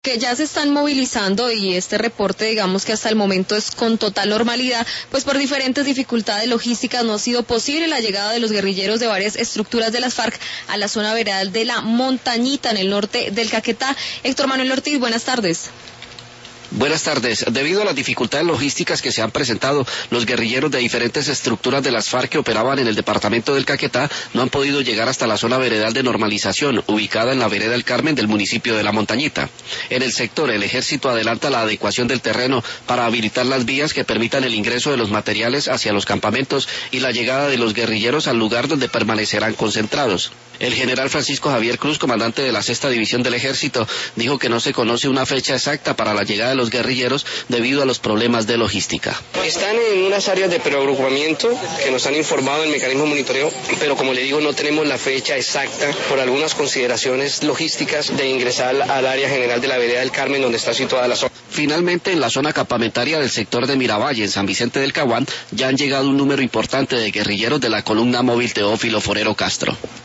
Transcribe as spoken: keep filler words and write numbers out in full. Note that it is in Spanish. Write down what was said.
Que ya se están movilizando y este reporte, digamos que hasta el momento es con total normalidad, pues por diferentes dificultades logísticas no ha sido posible la llegada de los guerrilleros de varias estructuras de las FARC a la zona veredal de la Montañita en el norte del Caquetá. Héctor Manuel Ortiz, buenas tardes. Buenas tardes. Debido a las dificultades logísticas que se han presentado, los guerrilleros de diferentes estructuras de las FARC que operaban en el departamento del Caquetá no han podido llegar hasta la zona veredal de normalización, ubicada en la vereda El Carmen del municipio de La Montañita. En el sector, el ejército adelanta la adecuación del terreno para habilitar las vías que permitan el ingreso de los materiales hacia los campamentos y la llegada de los guerrilleros al lugar donde permanecerán concentrados. El general Francisco Javier Cruz, comandante de la sexta división del ejército, dijo que no se conoce una fecha exacta para la llegada de los guerrilleros debido a los problemas de logística. Están en unas áreas de preagrupamiento que nos han informado el mecanismo de monitoreo, pero como le digo, no tenemos la fecha exacta por algunas consideraciones logísticas de ingresar al área general de la vereda del Carmen, donde está situada la zona. Finalmente, en la zona campamentaria del sector de Miravalle, en San Vicente del Caguán, ya han llegado un número importante de guerrilleros de la columna móvil Teófilo Forero Castro.